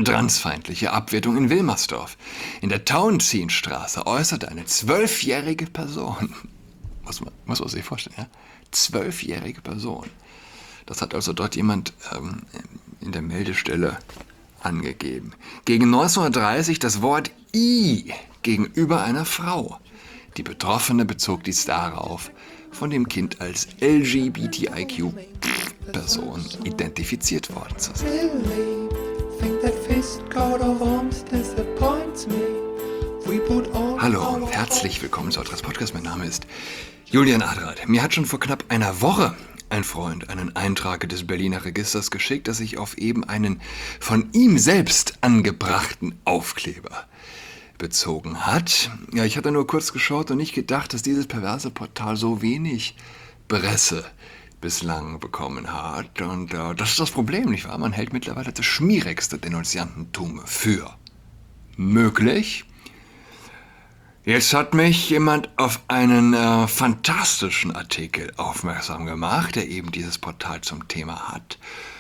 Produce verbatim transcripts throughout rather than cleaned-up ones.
transfeindliche Abwertung in Wilmersdorf. In der Tauentzienstraße äußerte eine zwölfjährige Person, muss man, muss man sich vorstellen, ja? Zwölfjährige Person. Das hat also dort jemand ähm, in der Meldestelle angegeben. Gegen neunzehnhundertdreißig das Wort I gegenüber einer Frau. Die Betroffene bezog dies darauf, von dem Kind als L G B T I Q-Person identifiziert worden zu sein. Hallo und herzlich willkommen zu Adress Podcast. Mein Name ist Julian Adrath. Mir hat schon vor knapp einer Woche ein Freund einen Eintrag des Berliner Registers geschickt, dass sich auf eben einen von ihm selbst angebrachten Aufkleber bezogen hat. Ja, ich hatte nur kurz geschaut und nicht gedacht, dass dieses perverse Portal so wenig Presse bislang bekommen hat. Und äh, das ist das Problem, nicht wahr? Man hält mittlerweile das schmierigste Denunziantentum für möglich. Jetzt hat mich jemand auf einen äh, fantastischen Artikel aufmerksam gemacht, der eben dieses Portal zum Thema hat.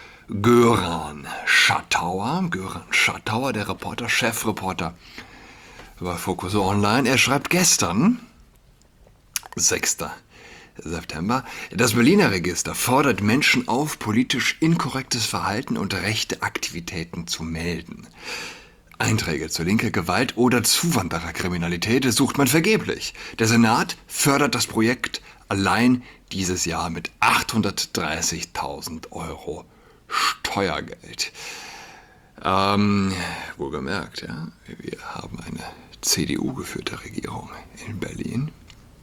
Göran Schattauer, Göran Schattauer, der Reporter, Chefreporter bei Focus Online. Er schreibt gestern, sechster September, das Berliner Register fordert Menschen auf, politisch inkorrektes Verhalten und rechte Aktivitäten zu melden. Einträge zur linker Gewalt oder Zuwandererkriminalität sucht man vergeblich. Der Senat fördert das Projekt allein dieses Jahr mit achthundertdreißigtausend Euro Steuergeld. Ähm, wohlgemerkt, ja, wir haben eine C D U-geführte Regierung in Berlin.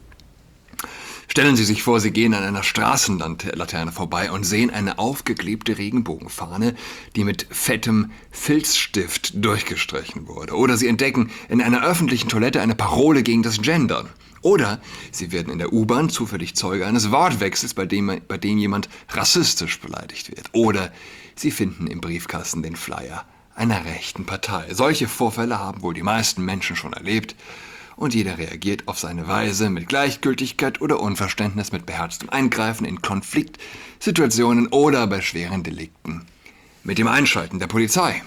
Stellen Sie sich vor, Sie gehen an einer Straßenlaterne vorbei und sehen eine aufgeklebte Regenbogenfahne, die mit fettem Filzstift durchgestrichen wurde. Oder Sie entdecken in einer öffentlichen Toilette eine Parole gegen das Gendern. Oder Sie werden in der U-Bahn zufällig Zeuge eines Wortwechsels, bei dem, bei dem jemand rassistisch beleidigt wird. Oder Sie finden im Briefkasten den Flyer einer rechten Partei. Solche Vorfälle haben wohl die meisten Menschen schon erlebt. Und jeder reagiert auf seine Weise mit Gleichgültigkeit oder Unverständnis, mit beherztem Eingreifen in Konfliktsituationen oder bei schweren Delikten mit dem Einschalten der Polizei.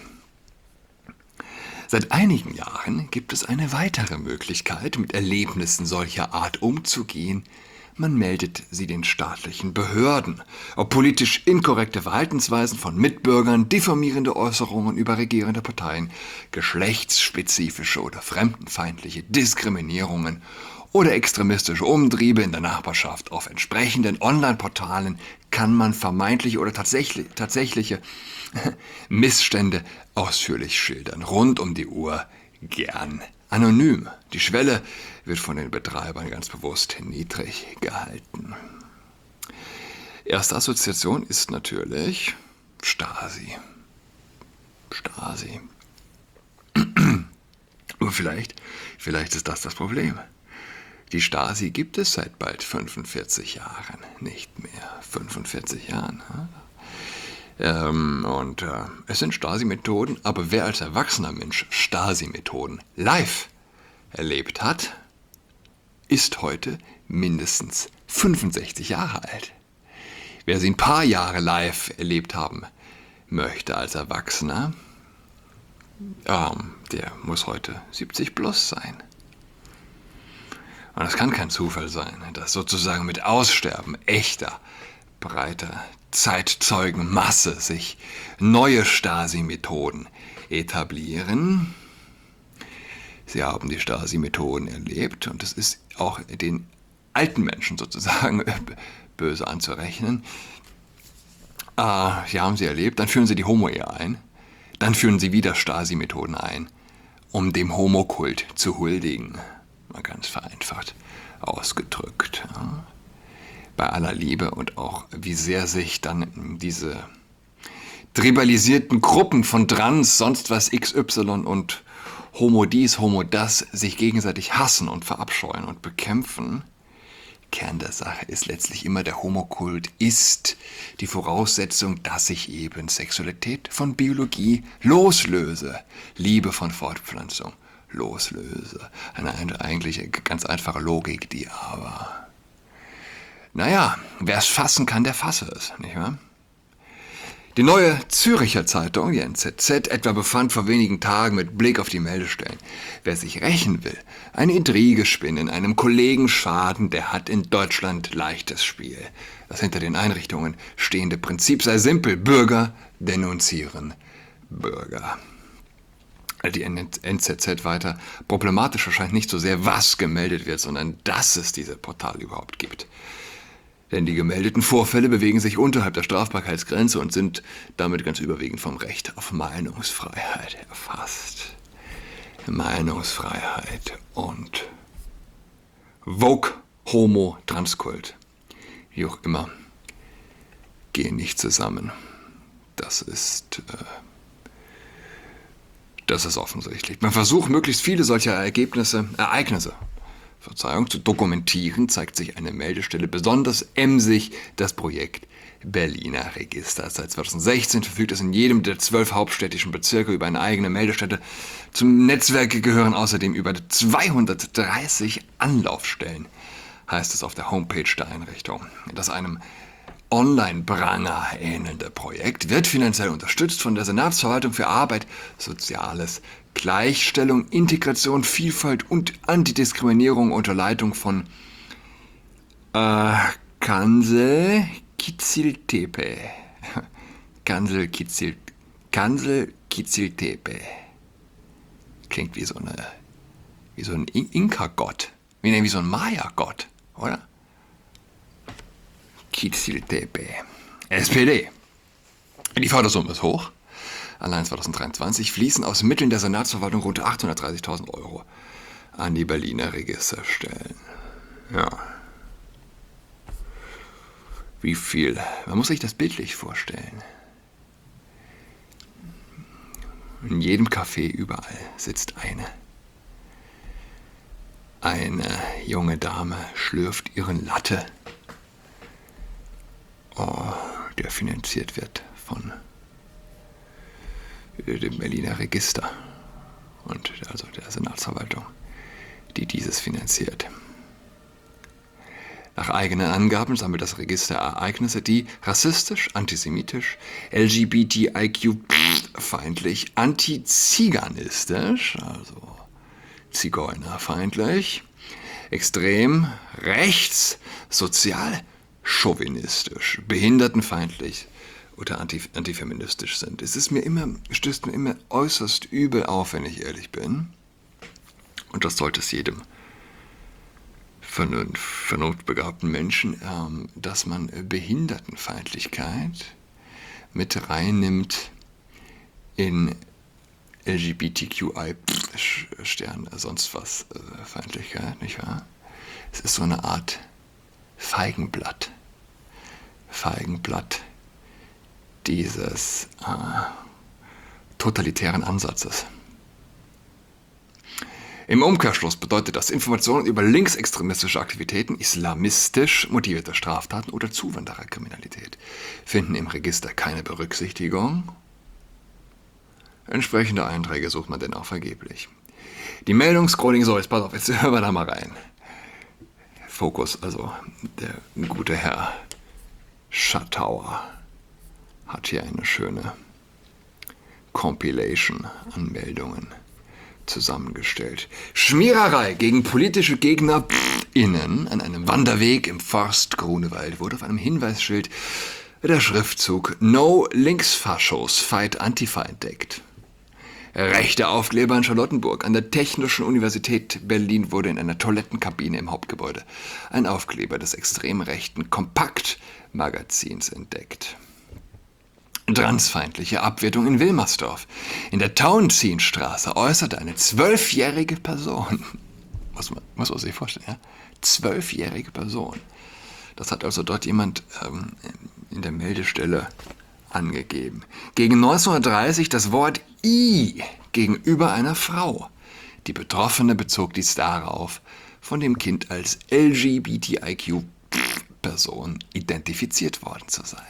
Seit einigen Jahren gibt es eine weitere Möglichkeit, mit Erlebnissen solcher Art umzugehen. Man meldet sie den staatlichen Behörden. Ob politisch inkorrekte Verhaltensweisen von Mitbürgern, diffamierende Äußerungen über regierende Parteien, geschlechtsspezifische oder fremdenfeindliche Diskriminierungen oder extremistische Umtriebe in der Nachbarschaft auf entsprechenden Online-Portalen kann man vermeintliche oder tatsächlich, tatsächliche Missstände ausführlich schildern. Rund um die Uhr gern anonym. Die Schwelle wird von den Betreibern ganz bewusst niedrig gehalten. Erste Assoziation ist natürlich Stasi. Stasi. Aber vielleicht, vielleicht ist das das Problem. Die Stasi gibt es seit bald fünfundvierzig Jahren nicht mehr. fünfundvierzig Jahren. Ähm, und äh, es sind Stasi-Methoden, aber wer als erwachsener Mensch Stasi-Methoden live erlebt hat, ist heute mindestens fünfundsechzig Jahre alt. Wer sie ein paar Jahre live erlebt haben möchte als Erwachsener, ähm, der muss heute siebzig plus sein. Und es kann kein Zufall sein, dass sozusagen mit Aussterben echter, breiter Zeitzeugenmasse sich neue Stasi-Methoden etablieren. Sie haben die Stasi-Methoden erlebt und es ist auch den alten Menschen sozusagen böse anzurechnen. Äh, sie haben sie erlebt, dann führen sie die Homo-Ehe ein, dann führen sie wieder Stasi-Methoden ein, um dem Homokult zu huldigen. Mal ganz vereinfacht ausgedrückt. Ja. Bei aller Liebe und auch wie sehr sich dann diese tribalisierten Gruppen von Trans, sonst was X Y und Homo dies, Homo das sich gegenseitig hassen und verabscheuen und bekämpfen. Kern der Sache ist letztlich immer, der Homokult ist die Voraussetzung, dass ich eben Sexualität von Biologie loslöse, Liebe von Fortpflanzung loslöse. Eine eigentlich ganz einfache Logik, die aber, naja, wer es fassen kann, der fasse es, nicht wahr? Die Neue Zürcher Zeitung, die N Z Z, etwa befand vor wenigen Tagen mit Blick auf die Meldestellen: Wer sich rächen will, eine Intrige spinnen, einem Kollegen schaden, der hat in Deutschland leichtes Spiel. Das hinter den Einrichtungen stehende Prinzip sei simpel: Bürger denunzieren Bürger. Die N Z Z weiter: Problematisch erscheint nicht so sehr, was gemeldet wird, sondern dass es diese Portale überhaupt gibt. Denn die gemeldeten Vorfälle bewegen sich unterhalb der Strafbarkeitsgrenze und sind damit ganz überwiegend vom Recht auf Meinungsfreiheit erfasst. Meinungsfreiheit und Vogue, Homo, Transkult, wie auch immer, gehen nicht zusammen. Das ist, äh, das ist offensichtlich. Beim Versuch, möglichst viele solcher Ergebnisse, Ereignisse, Verzeihung, zu dokumentieren, zeigt sich eine Meldestelle besonders emsig: das Projekt Berliner Register. Seit zweitausendsechzehn verfügt es in jedem der zwölf hauptstädtischen Bezirke über eine eigene Meldestelle. Zum Netzwerk gehören außerdem über zweihundertdreißig Anlaufstellen, heißt es auf der Homepage der Einrichtung. Das einem Online-Pranger ähnelnde Projekt wird finanziell unterstützt von der Senatsverwaltung für Arbeit, Soziales, Gleichstellung, Integration, Vielfalt und Antidiskriminierung unter Leitung von äh, Kansel Kiziltepe. Kansel Kizil, Kansel Kiziltepe. Klingt wie so eine, wie so ein Inka-Gott, wie, wie so ein Maya-Gott, oder? Kiziltepe. S P D. Die Fördersumme ist hoch. Allein zweitausenddreiundzwanzig fließen aus Mitteln der Senatsverwaltung rund achthundertdreißigtausend Euro an die Berliner Registerstellen. Ja. Wie viel? Man muss sich das bildlich vorstellen. In jedem Café überall sitzt eine. Eine junge Dame schlürft ihren Latte, oh, der finanziert wird von dem Berliner Register und also der Senatsverwaltung, die dieses finanziert. Nach eigenen Angaben sammelt das Register Ereignisse, die rassistisch, antisemitisch, L G B T I Q-feindlich, antiziganistisch, also zigeunerfeindlich, extrem, rechts, sozial, chauvinistisch, behindertenfeindlich oder antif- antifeministisch sind. Es ist mir immer, stößt mir immer äußerst übel auf, wenn ich ehrlich bin. Und das sollte es jedem vernunft, vernunftbegabten Menschen, ähm, dass man Behindertenfeindlichkeit mit reinnimmt in L G B T Q I Stern, sonst was äh, Feindlichkeit, nicht wahr? Es ist so eine Art Feigenblatt. Feigenblatt dieses äh, totalitären Ansatzes. Im Umkehrschluss bedeutet das, Informationen über linksextremistische Aktivitäten, islamistisch motivierte Straftaten oder Zuwandererkriminalität finden im Register keine Berücksichtigung. Entsprechende Einträge sucht man denn auch vergeblich. Die Meldungsscrolling, so, jetzt pass auf, jetzt hören wir da mal rein. Fokus, also der gute Herr Schattauer hat hier eine schöne Compilation an Meldungen zusammengestellt. Schmiererei gegen politische GegnerInnen an einem Wanderweg im Forst Grunewald wurde auf einem Hinweisschild der Schriftzug No Linksfaschos Fight Antifa entdeckt. Rechte Aufkleber in Charlottenburg. An der Technischen Universität Berlin wurde in einer Toilettenkabine im Hauptgebäude ein Aufkleber des extrem rechten Kompakt-Magazins entdeckt. Transfeindliche Abwertung in Wilmersdorf. In der Tauentzienstraße äußerte eine zwölfjährige Person, muss man, muss man sich vorstellen, ja? Zwölfjährige Person. Das hat also dort jemand ähm, in der Meldestelle angegeben. Gegen neunzehnhundertdreißig das Wort I gegenüber einer Frau. Die Betroffene bezog dies darauf, von dem Kind als L G B T I Q-Person identifiziert worden zu sein.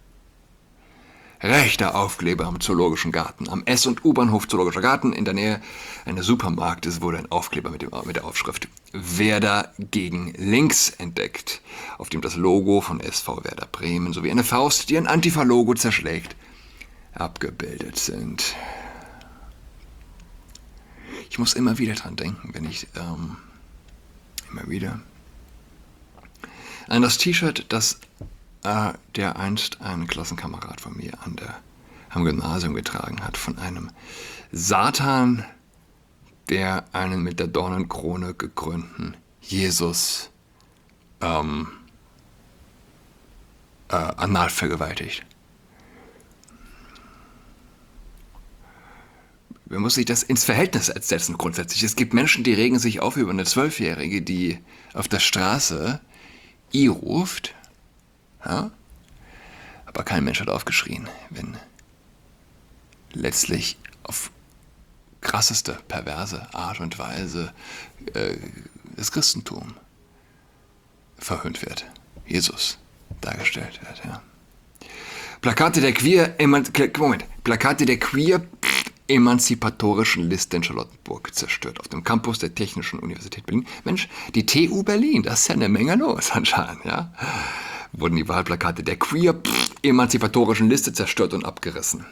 Rechter Aufkleber am Zoologischen Garten. Am S- und U-Bahnhof Zoologischer Garten in der Nähe eines Supermarktes wurde ein Aufkleber mit, dem, mit der Aufschrift Werder gegen links entdeckt, auf dem das Logo von S V Werder Bremen sowie eine Faust, die ein Antifa-Logo zerschlägt, abgebildet sind. Ich muss immer wieder dran denken, wenn ich ähm, immer wieder an das T-Shirt, das äh, der einst ein Klassenkamerad von mir an der, am Gymnasium getragen hat, von einem Satan, der einen mit der Dornenkrone gekrönten Jesus ähm, äh, anal vergewaltigt. Man muss sich das ins Verhältnis setzen grundsätzlich. Es gibt Menschen, die regen sich auf über eine Zwölfjährige, die auf der Straße I ruft. Ja? Aber kein Mensch hat aufgeschrien, wenn letztlich auf krasseste, perverse Art und Weise äh, das Christentum verhöhnt wird. Jesus dargestellt wird. Ja. Plakate der Queer, Eman- Moment, Plakate der Queer emanzipatorischen Liste in Charlottenburg zerstört. Auf dem Campus der Technischen Universität Berlin. Mensch, die T U Berlin, da ist ja eine Menge los anscheinend, ja. Wurden die Wahlplakate der Queer emanzipatorischen Liste zerstört und abgerissen.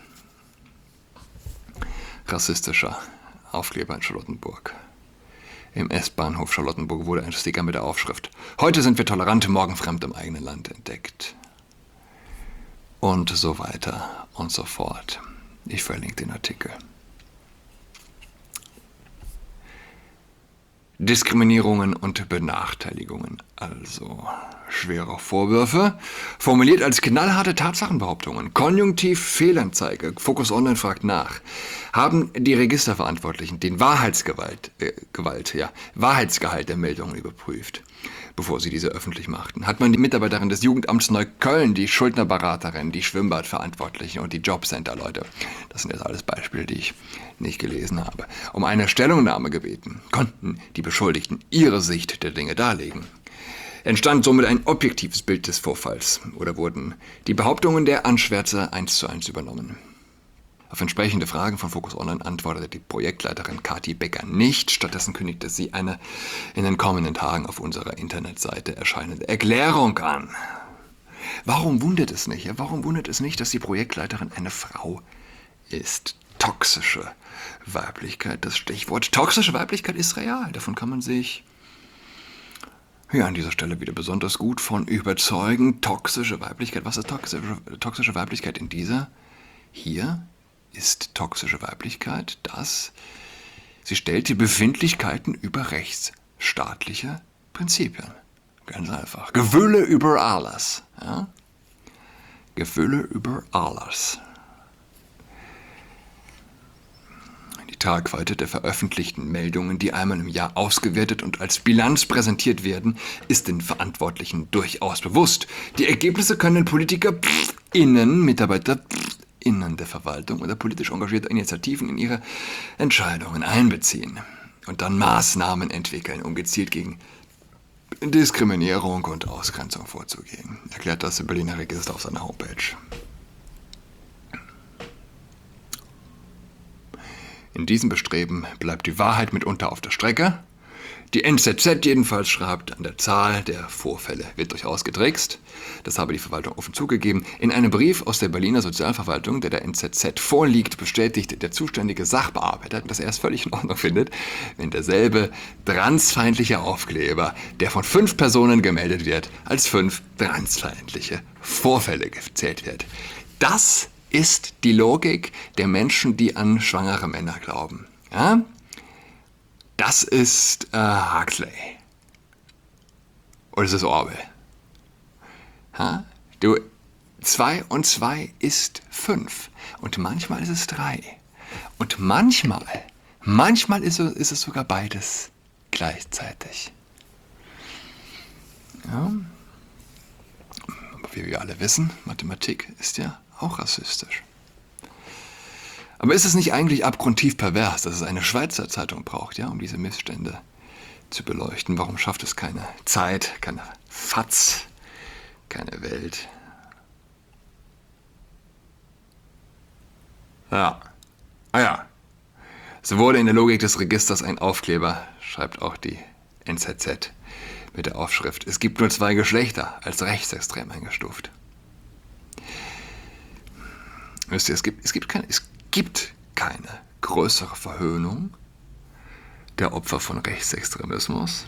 Rassistischer Aufkleber in Charlottenburg. Im S-Bahnhof Charlottenburg wurde ein Sticker mit der Aufschrift: Heute sind wir tolerant, morgen fremd im eigenen Land entdeckt. Und so weiter und so fort. Ich verlinke den Artikel. Diskriminierungen und Benachteiligungen, also schwere Vorwürfe, formuliert als knallharte Tatsachenbehauptungen. Konjunktiv Fehlanzeige, Focus Online fragt nach. Haben die Registerverantwortlichen den Wahrheitsgewalt, äh, Gewalt, ja, Wahrheitsgehalt der Meldungen überprüft, bevor sie diese öffentlich machten? Hat man die Mitarbeiterin des Jugendamts Neukölln, die Schuldnerberaterin, die Schwimmbadverantwortlichen und die Jobcenter-Leute, das sind jetzt alles Beispiele, die ich nicht gelesen habe, um eine Stellungnahme gebeten? Konnten die Beschuldigten ihre Sicht der Dinge darlegen? Entstand somit ein objektives Bild des Vorfalls oder wurden die Behauptungen der Anschwärzer eins zu eins übernommen? Auf entsprechende Fragen von Focus Online antwortete die Projektleiterin Kathi Becker nicht. Stattdessen kündigte sie eine in den kommenden Tagen auf unserer Internetseite erscheinende Erklärung an. Warum wundert es nicht? Warum wundert es nicht, dass die Projektleiterin eine Frau ist? Toxische Weiblichkeit, das Stichwort. Toxische Weiblichkeit ist real. Davon kann man sich ja an dieser Stelle wieder besonders gut von überzeugen. Toxische Weiblichkeit. Was ist toxische, toxische Weiblichkeit in dieser? Hier ist toxische Weiblichkeit, dass sie stellt die Befindlichkeiten über rechtsstaatliche Prinzipien. Ganz einfach. Gewülle über alles. Ja? Gewülle über alles. Die Tragweite der veröffentlichten Meldungen, die einmal im Jahr ausgewertet und als Bilanz präsentiert werden, ist den Verantwortlichen durchaus bewusst. Die Ergebnisse können Politiker, pff, Innen, Mitarbeiter, pff, Innen der Verwaltung oder politisch engagierte Initiativen in ihre Entscheidungen einbeziehen und dann Maßnahmen entwickeln, um gezielt gegen Diskriminierung und Ausgrenzung vorzugehen, erklärt das Berliner Register auf seiner Homepage. In diesem Bestreben bleibt die Wahrheit mitunter auf der Strecke. Die N Z Z jedenfalls schreibt, an der Zahl der Vorfälle wird durchaus getrickst. Das habe die Verwaltung offen zugegeben. In einem Brief aus der Berliner Sozialverwaltung, der der N Z Z vorliegt, bestätigt der zuständige Sachbearbeiter, dass er es völlig in Ordnung findet, wenn derselbe transfeindliche Aufkleber, der von fünf Personen gemeldet wird, als fünf transfeindliche Vorfälle gezählt wird. Das ist die Logik der Menschen, die an schwangere Männer glauben. Ja? Das ist äh, Huxley. Oder ist es Orwell? Ha? Du, zwei und zwei ist fünf. Und manchmal ist es drei. Und manchmal, manchmal ist es, ist es sogar beides gleichzeitig. Ja? Aber wie wir alle wissen, Mathematik ist ja auch rassistisch. Aber ist es nicht eigentlich abgrundtief pervers, dass es eine Schweizer Zeitung braucht, ja, um diese Missstände zu beleuchten? Warum schafft es keine Zeit, keine Fatz, keine Welt? Ja, ah ja. So wurde in der Logik des Registers ein Aufkleber, schreibt auch die N Z Z mit der Aufschrift: Es gibt nur zwei Geschlechter, als rechtsextrem eingestuft. Wisst ihr, es gibt, es gibt keine, es gibt keine größere Verhöhnung der Opfer von Rechtsextremismus.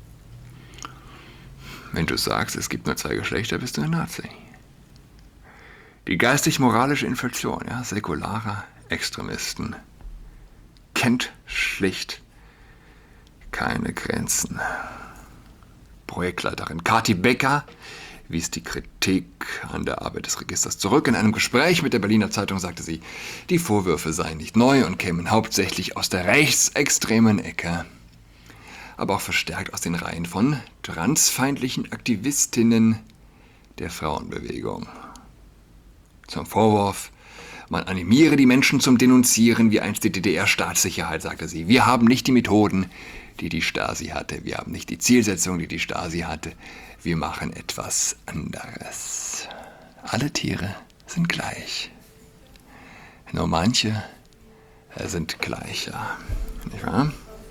Wenn du sagst, es gibt nur zwei Geschlechter, bist du ein Nazi. Die geistig-moralische Inflation, ja, säkularer Extremisten kennt schlicht keine Grenzen. Projektleiterin Kati Becker wies die Kritik an der Arbeit des Registers zurück. In einem Gespräch mit der Berliner Zeitung sagte sie, die Vorwürfe seien nicht neu und kämen hauptsächlich aus der rechtsextremen Ecke, aber auch verstärkt aus den Reihen von transfeindlichen Aktivistinnen der Frauenbewegung. Zum Vorwurf, man animiere die Menschen zum Denunzieren wie einst die D D R-Staatssicherheit, sagte sie. Wir haben nicht die Methoden, die die Stasi hatte. Wir haben nicht die Zielsetzung, die die Stasi hatte. Wir machen etwas anderes. Alle Tiere sind gleich. Nur manche sind gleicher. Nicht wahr?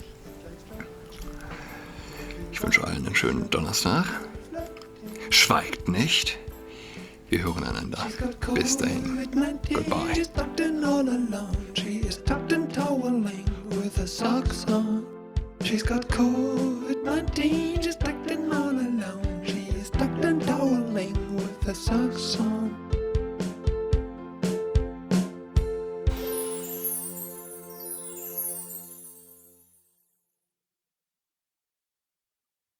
Ich wünsche allen einen schönen Donnerstag. Schweigt nicht. Wir hören einander. Bis dahin. Goodbye. She's got covid nineteen, she's tucked in all alone. She is tucked and toweling with her socks on.